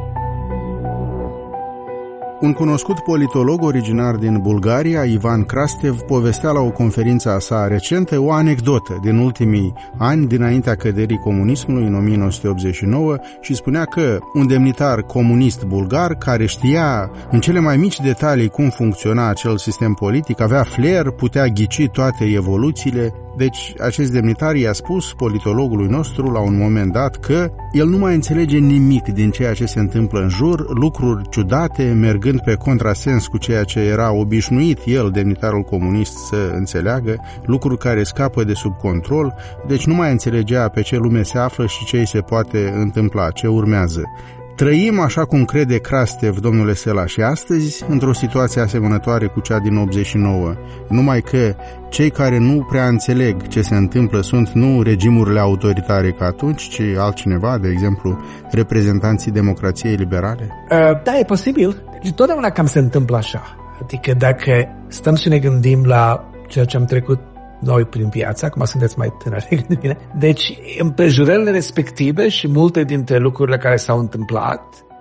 Un cunoscut politolog originar din Bulgaria, Ivan Krastev, povestea la o conferință a sa recentă o anecdotă din ultimii ani, dinaintea căderii comunismului în 1989, și spunea că un demnitar comunist bulgar, care știa în cele mai mici detalii cum funcționa acel sistem politic, avea flair, putea ghici toate evoluțiile, Deci, acest demnitar i-a spus politologului nostru la un moment dat că el nu mai înțelege nimic din ceea ce se întâmplă în jur, lucruri ciudate, mergând pe contrasens cu ceea ce era obișnuit el, demnitarul comunist, să înțeleagă, lucruri care scapă de sub control, deci nu mai înțelegea pe ce lume se află și ce îi se poate întâmpla, ce urmează. Trăim, așa cum crede Krastev, domnule Sela, și astăzi într-o situație asemănătoare cu cea din 89, numai că cei care nu prea înțeleg ce se întâmplă sunt nu regimurile autoritare ca atunci, ci altcineva, de exemplu, reprezentanții democrației liberale? Da, e posibil. Deci totdeauna cam se întâmplă așa. Adică dacă stăm și ne gândim la ceea ce am trecut noi prin viață, acum sunteți mai tânări decât mine. Deci, împrejurările respective și multe dintre lucrurile care s-au întâmplat,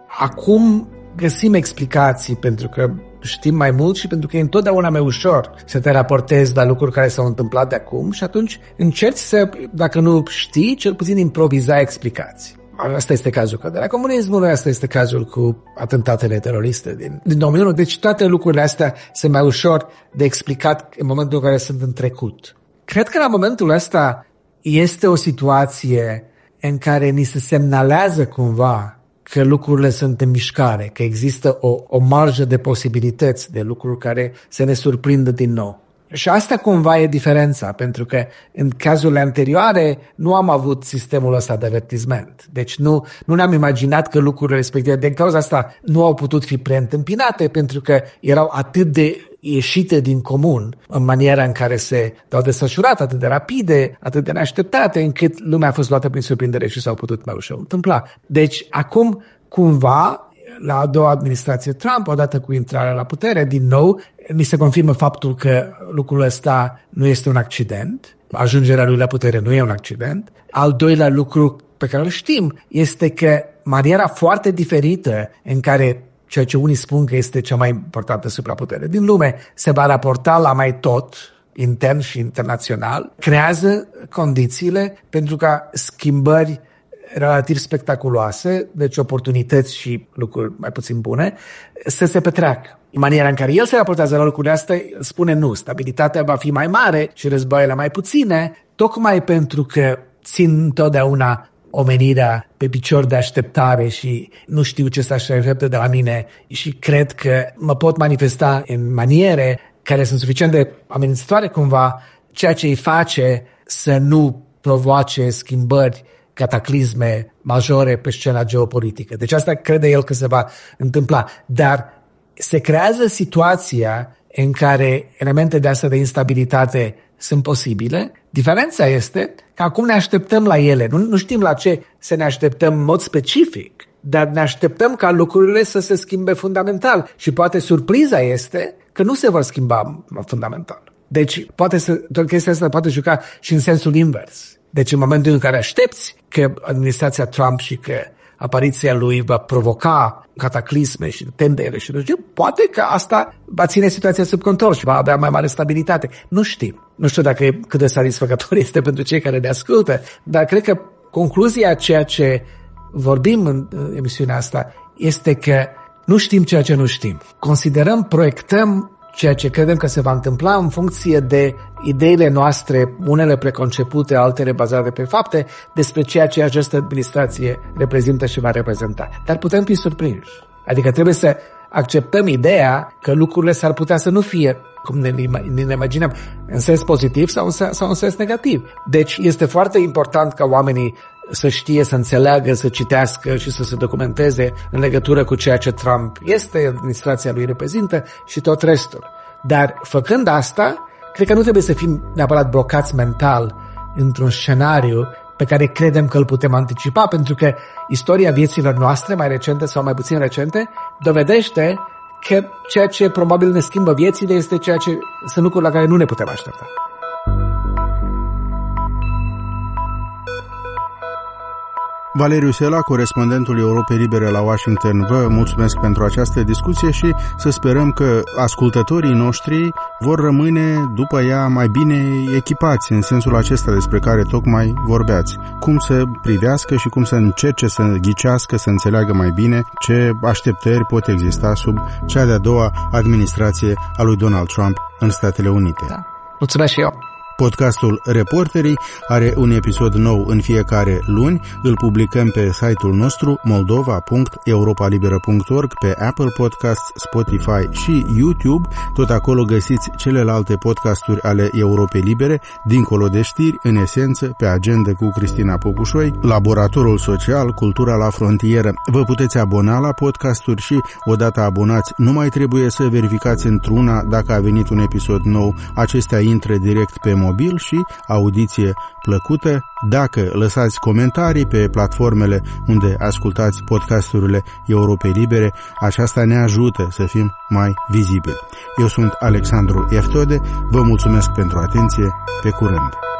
acum găsim explicații pentru că știm mai mult și pentru că e întotdeauna mai ușor să te raportezi la lucruri care s-au întâmplat de acum și atunci încerci să, dacă nu știi, cel puțin improviza explicații. Asta este cazul cu căderea comunismului, asta este cazul cu atentatele teroriste din 2001. Deci toate lucrurile astea sunt mai ușor de explicat în momentul în care sunt în trecut. Cred că la momentul ăsta este o situație în care ni se semnalează cumva că lucrurile sunt în mișcare, că există o marjă de posibilități de lucruri care să ne surprindă din nou. Și asta cumva e diferența, pentru că în cazurile anterioare nu am avut sistemul ăsta de avertisment. Deci nu ne-am imaginat că lucrurile respective, din cauza asta, nu au putut fi preîntâmpinate, pentru că erau atât de ieșite din comun în maniera în care au desfășurat, atât de rapide, atât de neașteptate, încât lumea a fost luată prin surprindere și s-au putut mai ușor întâmpla. Deci acum, cumva, la a doua administrație Trump, odată cu intrarea la putere, din nou, mi se confirmă faptul că lucrul ăsta nu este un accident, ajungerea lui la putere nu e un accident. Al doilea lucru pe care îl știm este că maniera foarte diferită în care ceea ce unii spun că este cea mai importantă supraputere din lume se va raporta la mai tot, intern și internațional, creează condițiile pentru ca schimbări relativ spectaculoase, deci oportunități și lucruri mai puțin bune, să se petreacă. În maniera în care el se raportează la lucrurile astea, spune nu, stabilitatea va fi mai mare și războaiele mai puține, tocmai pentru că țin întotdeauna omenirea pe picior de așteptare și nu știu ce să aștepte de la mine și cred că mă pot manifesta în maniere care sunt suficient de amenințătoare cumva, ceea ce îi face să nu provoace schimbări, cataclisme majore pe scena geopolitică. Deci asta crede el că se va întâmpla. Dar se creează situația în care elemente de astea de instabilitate sunt posibile. Diferența este că acum ne așteptăm la ele. Nu știm la ce să ne așteptăm în mod specific, dar ne așteptăm ca lucrurile să se schimbe fundamental. Și poate surpriza este că nu se vor schimba fundamental. Deci toată chestia asta poate juca și în sensul invers. Deci în momentul în care aștepți că administrația Trump și că apariția lui va provoca cataclisme și tendere și poate că asta va ține situația sub control și va avea mai mare stabilitate. Nu știm. Nu știu cât de satisfăcător este pentru cei care ne ascultă, dar cred că concluzia a ceea ce vorbim în emisiunea asta este că nu știm ceea ce nu știm. Considerăm, proiectăm ceea ce credem că se va întâmpla în funcție de ideile noastre, unele preconcepute, altele bazate pe fapte, despre ceea ce această administrație reprezintă și va reprezenta. Dar putem fi surprinși. Adică trebuie să acceptăm ideea că lucrurile s-ar putea să nu fie cum ne imaginăm, în sens pozitiv sau în sens negativ. Deci este foarte important ca oamenii să știe, să înțeleagă, să citească și să se documenteze în legătură cu ceea ce Trump este, administrația lui reprezintă și tot restul. Dar făcând asta, cred că nu trebuie să fim neapărat blocați mental într-un scenariu pe care credem că îl putem anticipa, pentru că istoria vieților noastre, mai recente sau mai puțin recente, dovedește că ceea ce probabil ne schimbă viețile este ceea ce sunt lucruri la care nu ne putem aștepta. Valeriu Sela, corespondentul Europei Libere la Washington, vă mulțumesc pentru această discuție și să sperăm că ascultătorii noștri vor rămâne după ea mai bine echipați în sensul acesta despre care tocmai vorbeați. Cum să privească și cum să încerce să ghicească, să înțeleagă mai bine ce așteptări pot exista sub cea de-a doua administrație a lui Donald Trump în Statele Unite. Da. Mulțumesc și eu! Podcastul Reporterii are un episod nou în fiecare luni. Îl publicăm pe site-ul nostru moldova.europalibera.org, pe Apple Podcasts, Spotify și YouTube. Tot acolo găsiți celelalte podcasturi ale Europei Libere, dincolo de știri, în esență, pe agenda cu Cristina Popușoi, Laboratorul Social, Cultura la Frontieră. Vă puteți abona la podcasturi și, odată abonați, nu mai trebuie să verificați într-una dacă a venit un episod nou. Acestea intră direct pe mobil și audiție plăcută. Dacă lăsați comentarii pe platformele unde ascultați podcasturile Europei Libere, aceasta ne ajută să fim mai vizibili. Eu sunt Alexandru Eftode, vă mulțumesc pentru atenție, pe curând!